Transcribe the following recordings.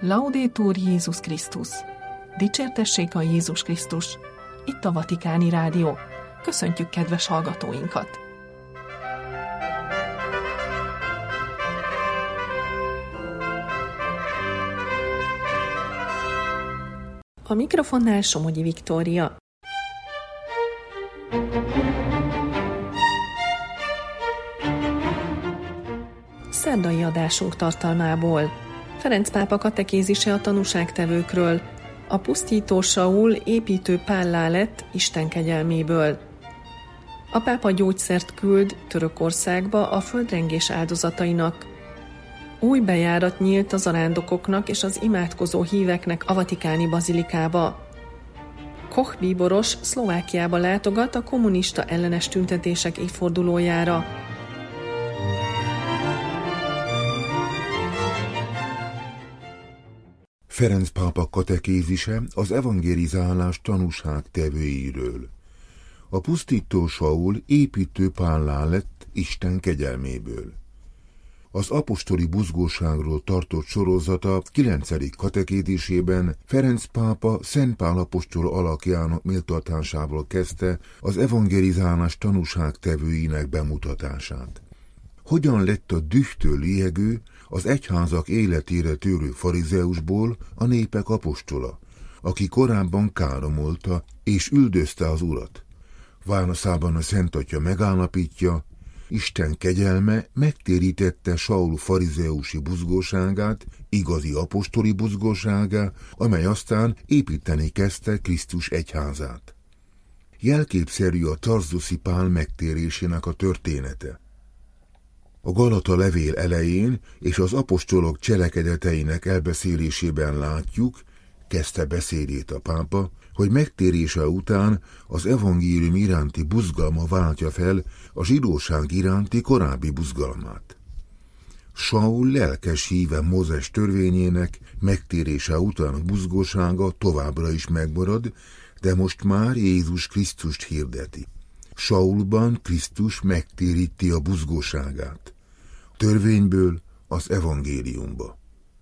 Laudetur Jézus Krisztus! Dicsértessék a Jézus Krisztus! Itt a Vatikáni Rádió. Köszöntjük kedves hallgatóinkat! A mikrofonnál Somogyi Viktória. Szerdai adásunk tartalmából. Ferenc pápa katekézise a tanúságtevőkről. A pusztító Saul építő Pállá lett Isten kegyelméből. A pápa gyógyszert küld Törökországba a földrengés áldozatainak. Új bejárat nyílt a zarándokoknak és az imádkozó híveknek a vatikáni bazilikába. Koch bíboros Szlovákiába látogat a kommunista ellenes tüntetések évfordulójára. Ferenc pápa katekézise az evangelizálás tanúságtevőiről. A pusztító Saul építő Pállá lett Isten kegyelméből. Az apostoli buzgóságról tartott sorozata 9. katekézisében Ferenc pápa Szent Pál apostol alakjának méltatásával kezdte az evangelizálás tanúságtevőinek bemutatását. Hogyan lett a dühtől liegő, az egyházak életére törő farizeusból a népek apostola, aki korábban káromolta és üldözte az Urat. Válaszában a Szent Atya megállapítja, Isten kegyelme megtérítette Saul farizeusi buzgóságát, igazi apostoli buzgóságá, amely aztán építeni kezdte Krisztus egyházát. Jelképszerű a tarzuszi Pál megtérésének a története. A Galata levél elején és az apostolok cselekedeteinek elbeszélésében látjuk, kezdte beszédét a pápa, hogy megtérése után az evangélium iránti buzgalma váltja fel a zsidóság iránti korábbi buzgalmát. Saul lelkes híve Mózes törvényének megtérése után buzgósága továbbra is megmarad, de most már Jézus Krisztust hirdeti. Saulban Krisztus megtéríti a buzgóságát. Törvényből az evangéliumba.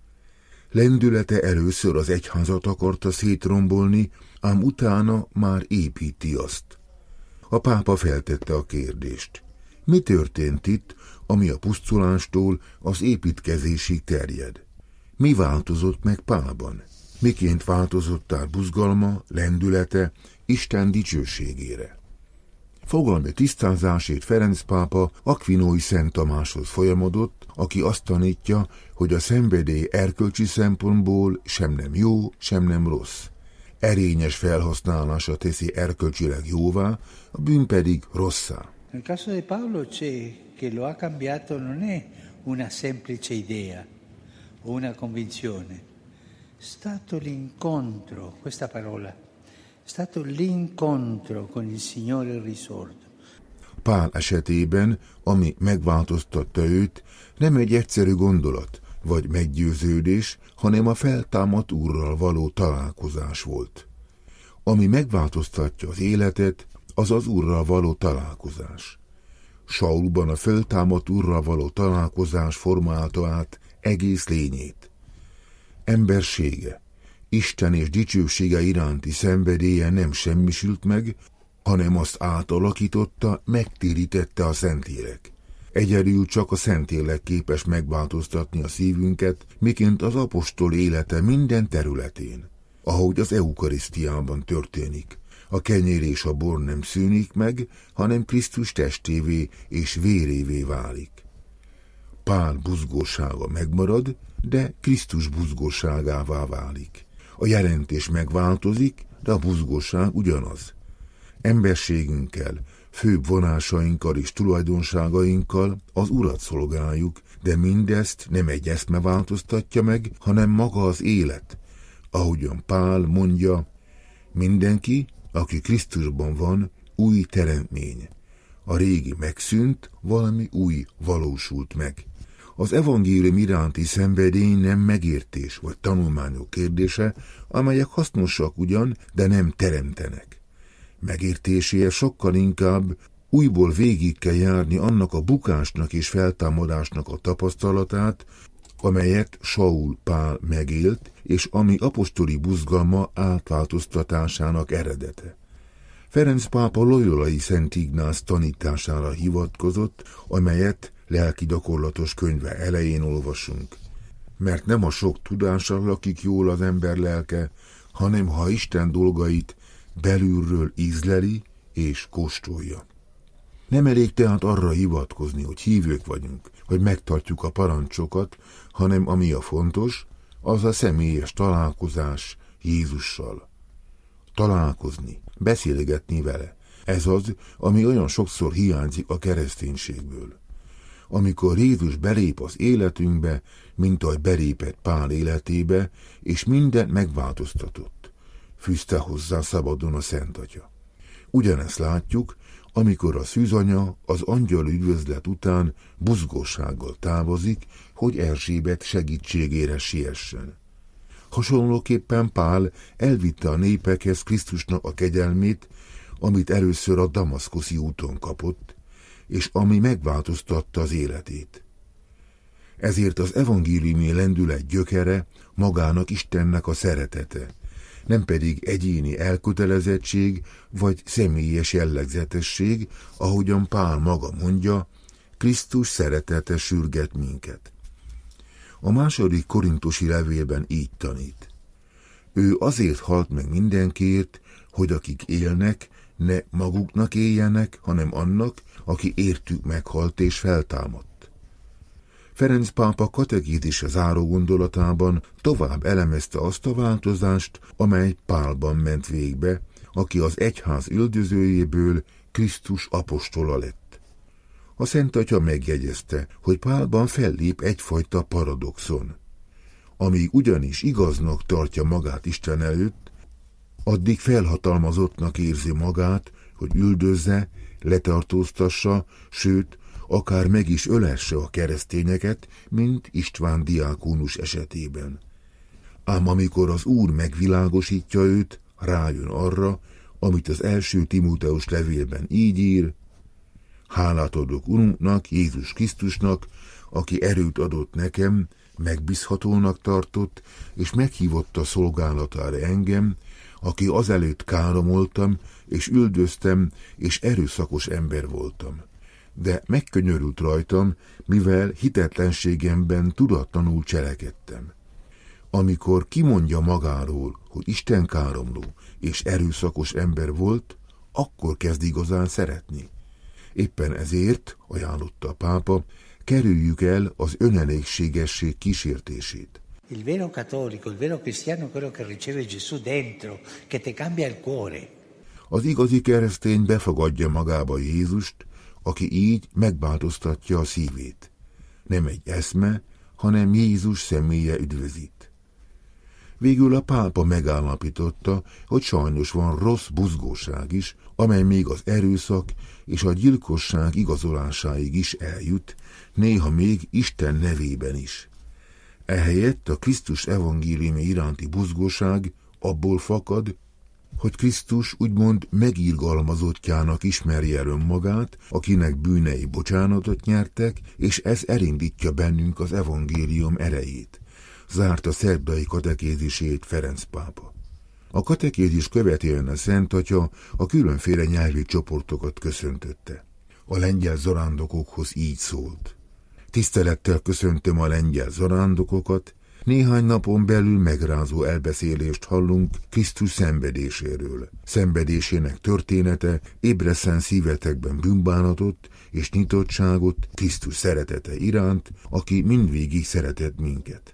Lendülete először az egyházat akarta szétrombolni, ám utána már építi azt. A pápa feltette a kérdést. Mi történt itt, ami a pusztulástól az építkezésig terjed? Mi változott meg Pálban? Miként változott át buzgalma, lendülete Isten dicsőségére? Fogalmi tisztázásért Ferenc pápa Akvinói Szent Tamáshoz folyamodott, aki azt tanítja, hogy a szenvedély erkölcsi szempontból sem nem jó, sem nem rossz. Erényes felhasználása teszi erkölcsileg jóvá, a bűn pedig rosszá. Nel caso di Paolo c'è che lo ha cambiato non è una semplice idea o una convinzione. È stato l'incontro, questa parola. È stato l'incontro con il Signore risorto. Pál esetében, ami megváltoztatta őt, nem egy egyszerű gondolat vagy meggyőződés, hanem a feltámadt Úrral való találkozás volt. Ami megváltoztatja az életet, az az Úrral való találkozás. Saulban a feltámadt Úrral való találkozás formálta át egész lényét. Embersége, Isten és dicsősége iránti szenvedélye nem semmisült meg, hanem azt átalakította, megtérítette a Szentlélek. Egyedül csak a Szentlélek képes megváltoztatni a szívünket, miként az apostol élete minden területén, ahogy az eukarisztiában történik. A kenyér és a bor nem szűnik meg, hanem Krisztus testévé és vérévé válik. Pál buzgósága megmarad, de Krisztus buzgóságává válik. A jelentés megváltozik, de a buzgóság ugyanaz. Emberségünkkel, főbb vonásainkkal és tulajdonságainkkal az Urat szolgáljuk, de mindezt nem egy eszme változtatja meg, hanem maga az élet. Ahogyan Pál mondja, mindenki, aki Krisztusban van, új teremtmény. A régi megszűnt, valami új valósult meg. Az evangélium iránti szenvedély nem megértés vagy tanulmányok kérdése, amelyek hasznosak ugyan, de nem teremtenek. Megértéséhez sokkal inkább újból végig kell járni annak a bukásnak és feltámadásnak a tapasztalatát, amelyet Saul Pál megélt, és ami apostoli buzgalma átváltoztatásának eredete. Ferenc pápa loyolai Szent Ignász tanítására hivatkozott, amelyet lelki gyakorlatos könyve elején olvasunk. Mert nem a sok tudással lakik jól az ember lelke, hanem ha Isten dolgait belülről ízleli és kóstolja. Nem elég tehát arra hivatkozni, hogy hívők vagyunk, hogy megtartjuk a parancsokat, hanem ami a fontos, az a személyes találkozás Jézussal. Találkozni, beszélgetni vele. Ez az, ami olyan sokszor hiányzik a kereszténységből. Amikor Jézus belép az életünkbe, mint ahogy belépett Pál életébe, és mindent megváltoztatott, fűzte hozzá szabadon a Szent Atya. Ugyanezt látjuk, amikor a szűzanya az angyal üdvözlet után buzgósággal távozik, hogy Erzsébet segítségére siessen. Hasonlóképpen Pál elvitte a népekhez Krisztusnak a kegyelmét, amit először a damaszkuszi úton kapott, és ami megváltoztatta az életét. Ezért az evangéliumi lendület gyökere magának Istennek a szeretete, nem pedig egyéni elkötelezettség vagy személyes jellegzetesség, ahogyan Pál maga mondja, Krisztus szeretete sürget minket. A második korintusi levélben így tanít. Ő azért halt meg mindenkiért, hogy akik élnek, ne maguknak éljenek, hanem annak, aki értük meghalt és feltámadt. Ferenc pápa katekizise záró gondolatában tovább elemezte azt a változást, amely Pálban ment végbe, aki az egyház üldözőjéből Krisztus apostola lett. A Szent Atya megjegyezte, hogy Pálban fellép egyfajta paradoxon. Amíg ugyanis igaznak tartja magát Isten előtt, addig felhatalmazottnak érzi magát, hogy üldözze, letartóztassa, sőt, akár meg is ölesse a keresztényeket, mint István diákónus esetében. Ám amikor az Úr megvilágosítja őt, rájön arra, amit az első Timóteus levélben így ír: hálát adok Urunknak, Jézus Krisztusnak, aki erőt adott nekem, megbízhatónak tartott, és meghívott a szolgálatára engem, aki azelőtt káromoltam, és üldöztem, és erőszakos ember voltam. De megkönyörült rajtam, mivel hitetlenségemben tudatlanul cselekedtem. Amikor kimondja magáról, hogy Isten káromló és erőszakos ember volt, akkor kezd igazán szeretni. Éppen ezért, ajánlotta a pápa, kerüljük el az önelégségesség kísértését. Il vero cattolico, il vero cristiano, quello che riceve Gesù dentro, che te cambia il cuore. Az igazi keresztény befogadja magába Jézust, aki így megváltoztatja a szívét. Nem egy eszme, hanem Jézus személye üdvözít. Végül a pápa megállapította, hogy sajnos van rossz buzgóság is, amely még az erőszak és a gyilkosság igazolásáig is eljut, néha még Isten nevében is. Ehelyett a Krisztus evangéliumi iránti buzgóság abból fakad, hogy Krisztus úgymond megirgalmazottjának ismerje el önmagát, akinek bűnei bocsánatot nyertek, és ez elindítja bennünk az evangélium erejét. Zárta szerdai katekézisét Ferenc pápa. A katekézis követően a Szent Atya a különféle nyelvi csoportokat köszöntötte. A lengyel zarándokokhoz így szólt: tisztelettel köszöntöm a lengyel zarándokokat, néhány napon belül megrázó elbeszélést hallunk Krisztus szenvedéséről. Szenvedésének története ébresszen szívetekben bűnbánatot és nyitottságot Krisztus szeretete iránt, aki mindvégig szeretett minket.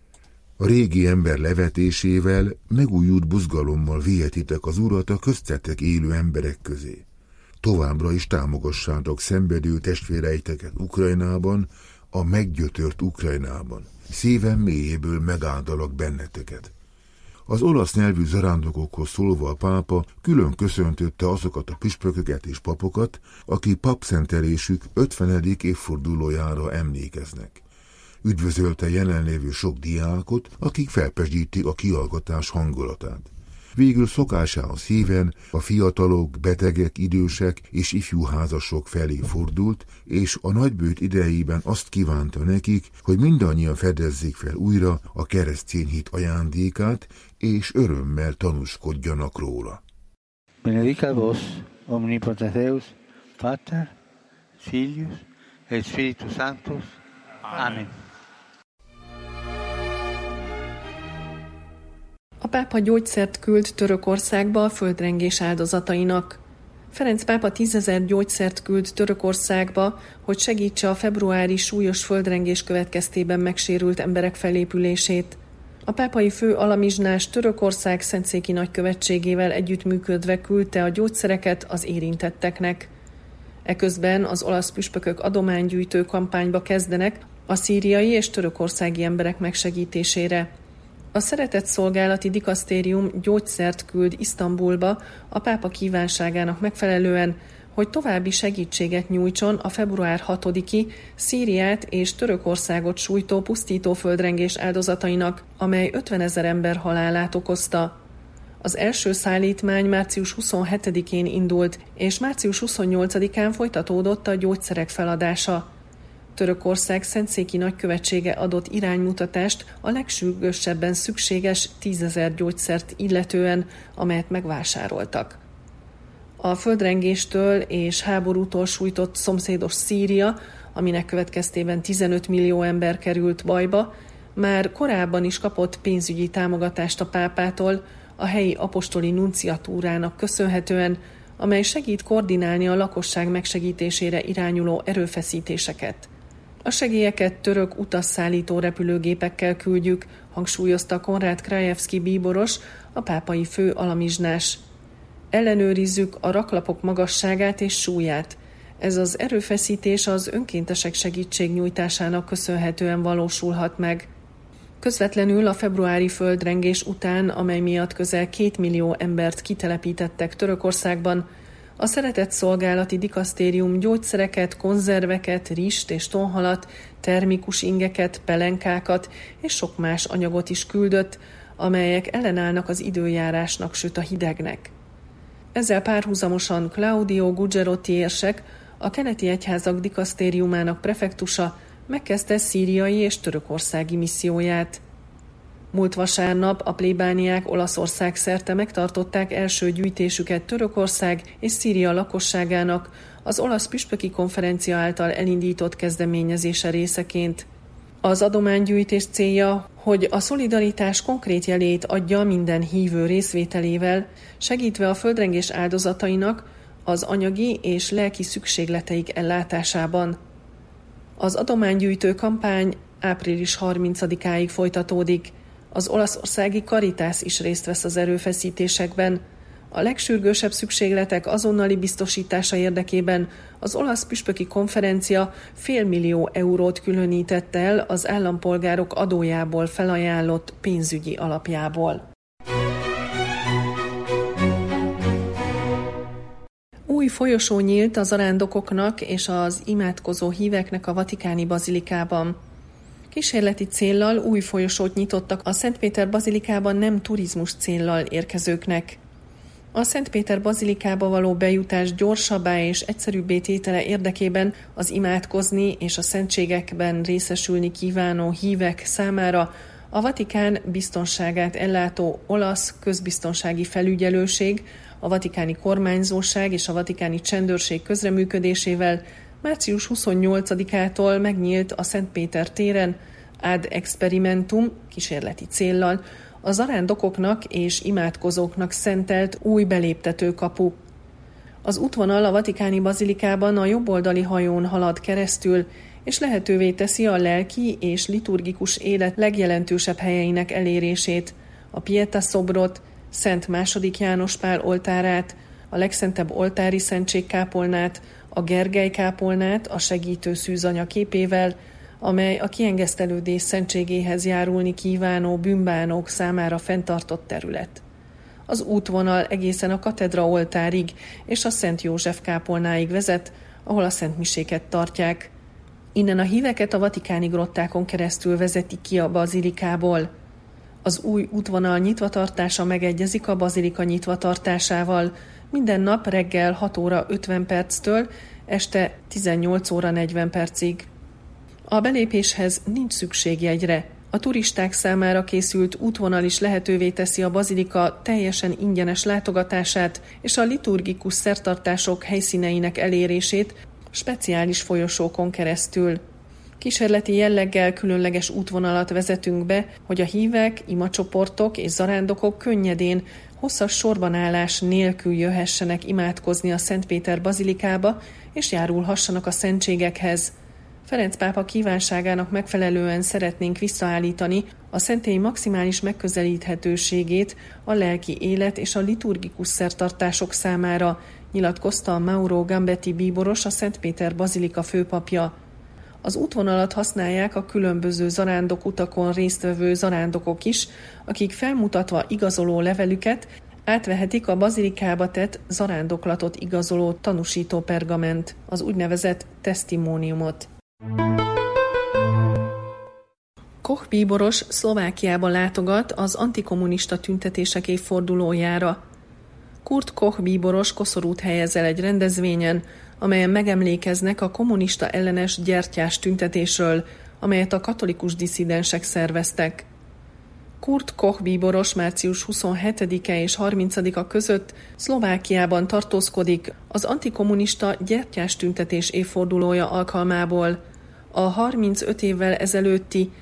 A régi ember levetésével megújult buzgalommal vihetitek az Urat a köztetek élő emberek közé. Továbbra is támogassátok szenvedő testvéreiteket Ukrajnában, a meggyötört Ukrajnában. Szívem mélyéből megáldalak benneteket. Az olasz nyelvű zarándokokhoz szólva a pápa külön köszöntötte azokat a püspököket és papokat, akik papszentelésük 50. évfordulójára emlékeznek. Üdvözölte jelenlévő sok diákot, akik felpezsítik a kihallgatás hangulatát. végül szokásához híven a fiatalok, betegek, idősek és ifjú házasok felé fordult, és a nagybőt idejében azt kívánta nekik, hogy mindannyian fedezzék fel újra a keresztény hit ajándékát, és örömmel tanúskodjanak róla. Benedicat vos, omnipotens Deus, Pater, Filius et Spiritus Sanctus. Amen. A pápa gyógyszert küld Törökországba a földrengés áldozatainak. Ferenc pápa 10 000 gyógyszert küld Törökországba, hogy segítse a februári súlyos földrengés következtében megsérült emberek felépülését. A pápai fő alamizsnás Törökország szentszéki nagykövetségével együttműködve küldte a gyógyszereket az érintetteknek. Eközben az olasz püspökök adománygyűjtő kampányba kezdenek a szíriai és törökországi emberek megsegítésére. A Szeretett Szolgálati Dikasztérium gyógyszert küld Isztambulba a pápa kívánságának megfelelően, hogy további segítséget nyújtson a február 6-i Szíriát és Törökországot sújtó pusztító földrengés áldozatainak, amely 50 000 ember halálát okozta. Az első szállítmány március 27-én indult, és március 28-án folytatódott a gyógyszerek feladása. Törökország szentszéki nagykövetsége adott iránymutatást a legsürgősebben szükséges 10 000 gyógyszert illetően, amelyet megvásároltak. A földrengéstől és háborútól sújtott szomszédos Szíria, aminek következtében 15 millió ember került bajba, már korábban is kapott pénzügyi támogatást a pápától, a helyi apostoli nunciatúrának köszönhetően, amely segít koordinálni a lakosság megsegítésére irányuló erőfeszítéseket. A segélyeket török utasszállító repülőgépekkel küldjük, hangsúlyozta Konrád Krajewski bíboros, a pápai fő alamizsnás. Ellenőrizzük a raklapok magasságát és súlyát. Ez az erőfeszítés az önkéntesek segítségnyújtásának köszönhetően valósulhat meg. Közvetlenül a februári földrengés után, amely miatt közel 2 millió embert kitelepítettek Törökországban, a Szeretett Szolgálati Dikasztérium gyógyszereket, konzerveket, rizst és tonhalat, termikus ingeket, pelenkákat és sok más anyagot is küldött, amelyek ellenállnak az időjárásnak, sőt a hidegnek. Ezzel párhuzamosan Claudio Gugerotti érsek, a keleti egyházak dikasztériumának prefektusa megkezdte szíriai és törökországi misszióját. Múlt vasárnap a plébániák Olaszország szerte megtartották első gyűjtésüket Törökország és Szíria lakosságának az olasz püspöki konferencia által elindított kezdeményezése részeként. Az adománygyűjtés célja, hogy a szolidaritás konkrét jelét adja minden hívő részvételével, segítve a földrengés áldozatainak az anyagi és lelki szükségleteik ellátásában. Az adománygyűjtő kampány április 30-áig folytatódik. Az olaszországi Caritas is részt vesz az erőfeszítésekben. A legsürgősebb szükségletek azonnali biztosítása érdekében az olasz püspöki konferencia $500 000 különített el az állampolgárok adójából felajánlott pénzügyi alapjából. Új folyosó nyílt a zarándokoknak és az imádkozó híveknek a vatikáni bazilikában. Kísérleti céllal új folyosót nyitottak a Szent Péter bazilikában nem turizmus céllal érkezőknek. A Szent Péter bazilikába való bejutás gyorsabbá és egyszerűbbé tétele érdekében az imádkozni és a szentségekben részesülni kívánó hívek számára a Vatikán biztonságát ellátó olasz közbiztonsági felügyelőség, a vatikáni kormányzóság és a vatikáni csendőrség közreműködésével március 28-ától megnyílt a Szent Péter téren ad experimentum kísérleti céllal a zarándokoknak és imádkozóknak szentelt új beléptető kapu. Az útvonal a vatikáni bazilikában a jobboldali hajón halad keresztül, és lehetővé teszi a lelki és liturgikus élet legjelentősebb helyeinek elérését, a Pietà szobrot, Szent II. János Pál oltárát, a legszentebb oltári szentségkápolnát, a Gergely kápolnát a segítő szűzanya képével, amely a kiengesztelődés szentségéhez járulni kívánó bűnbánók számára fenntartott terület. Az útvonal egészen a katedra oltárig és a Szent József kápolnáig vezet, ahol a szentmiséket tartják. Innen a híveket a vatikáni grottákon keresztül vezetik ki a bazilikából. Az új útvonal nyitvatartása megegyezik a bazilika nyitvatartásával. Minden nap reggel 6 óra 50 perctől este 18 óra 40 percig. A belépéshez nincs szükség jegyre. A turisták számára készült útvonal is lehetővé teszi a bazilika teljesen ingyenes látogatását és a liturgikus szertartások helyszíneinek elérését speciális folyosókon keresztül. Kísérleti jelleggel különleges útvonalat vezetünk be, hogy a hívek, imacsoportok és zarándokok könnyedén, hosszas sorbanállás nélkül jöhessenek imádkozni a Szent Péter bazilikába, és járulhassanak a szentségekhez. Ferenc pápa kívánságának megfelelően szeretnénk visszaállítani a szentély maximális megközelíthetőségét a lelki élet és a liturgikus szertartások számára, nyilatkozta Mauro Gambetti bíboros, a Szent Péter bazilika főpapja. Az útvonalat használják a különböző zarándokutakon résztvevő zarándokok is, akik felmutatva igazoló levelüket átvehetik a bazilikába tett zarándoklatot igazoló tanúsító pergament, az úgynevezett testimóniumot. Koch bíboros Szlovákiába látogat az antikommunista tüntetések évfordulójára. Kurt Koch bíboros koszorút helyez el egy rendezvényen, amelyen megemlékeznek a kommunista ellenes gyertyás tüntetésről, amelyet a katolikus disszidensek szerveztek. Kurt Koch bíboros március 27-e és 30-a között Szlovákiában tartózkodik az antikommunista gyertyás tüntetés évfordulója alkalmából. A 35 évvel ezelőtti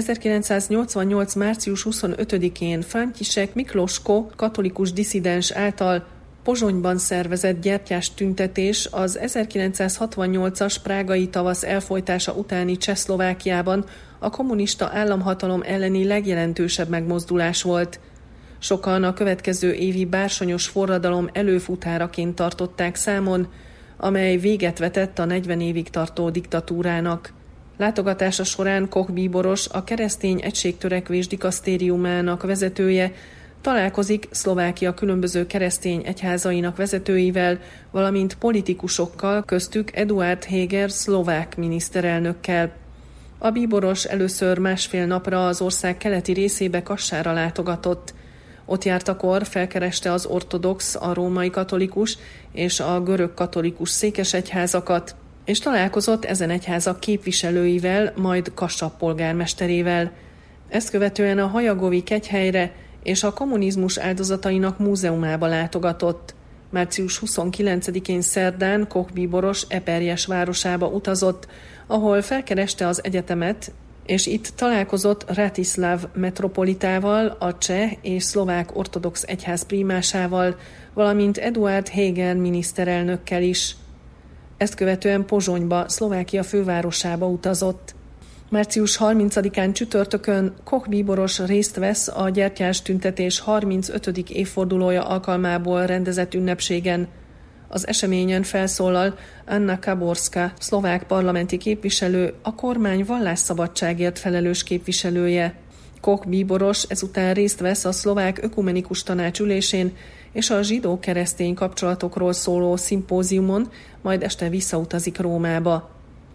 1988. március 25-én František Mikloško katolikus disszidens által Pozsonyban szervezett gyertyás tüntetés az 1968-as prágai tavasz elfojtása utáni Csehszlovákiában a kommunista államhatalom elleni legjelentősebb megmozdulás volt. Sokan a következő évi bársonyos forradalom előfutáraként tartották számon, amely véget vetett a 40 évig tartó diktatúrának. Látogatása során Koch bíboros, a Keresztény Egységtörekvés dikasztériumának vezetője, találkozik Szlovákia különböző keresztény egyházainak vezetőivel, valamint politikusokkal, köztük Eduard Heger szlovák miniszterelnökkel. A bíboros először másfél napra az ország keleti részébe, Kassára látogatott. Ott jártakor felkereste az ortodox, a római katolikus és a görög katolikus székesegyházakat, és találkozott ezen egyházak képviselőivel, majd Kassa polgármesterével. Ezt követően a Hajagovi kegyhelyre és a kommunizmus áldozatainak múzeumába látogatott. Március 29-én szerdán Koch bíboros Eperjes városába utazott, ahol felkereste az egyetemet, és itt találkozott Ratislav metropolitával, a cseh és szlovák ortodox egyház prímásával, valamint Eduard Heger miniszterelnökkel is. Ezt követően Pozsonyba, Szlovákia fővárosába utazott. Március 30-án csütörtökön Koch bíboros részt vesz a gyertyás tüntetés 35. évfordulója alkalmából rendezett ünnepségen. Az eseményen felszólal Anna Kaborska, szlovák parlamenti képviselő, a kormány vallásszabadságért felelős képviselője. Koch bíboros ezután részt vesz a szlovák ökumenikus tanács ülésén és a zsidó-keresztény kapcsolatokról szóló szimpóziumon, majd este visszautazik Rómába.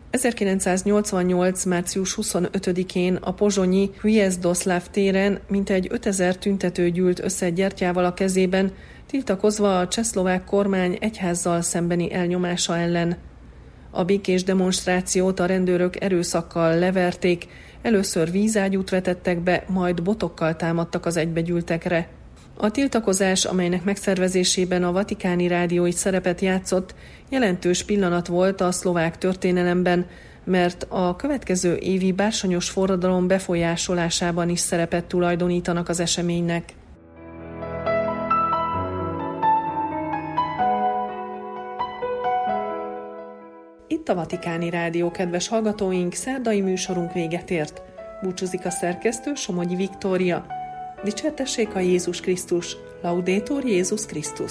1988. március 25-én a pozsonyi Hviezdoszláv téren mintegy 5000 tüntető gyűlt össze gyertyával a kezében, tiltakozva a csehszlovák kormány egyházzal szembeni elnyomása ellen. A békés demonstrációt a rendőrök erőszakkal leverték, először vízágyút vetettek be, majd botokkal támadtak az egybegyűltekre. A tiltakozás, amelynek megszervezésében a Vatikáni Rádió is szerepet játszott, jelentős pillanat volt a szlovák történelemben, mert a következő évi bársonyos forradalom befolyásolásában is szerepet tulajdonítanak az eseménynek. Itt a Vatikáni Rádió, kedves hallgatóink, szerdai műsorunk véget ért. Búcsúzik a szerkesztő, Somogyi Viktória. Dicsértessék a Jézus Krisztus! Laudetur Jézus Krisztus!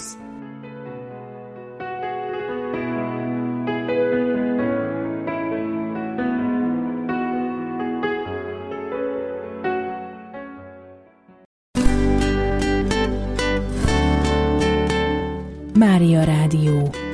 Mária Rádió.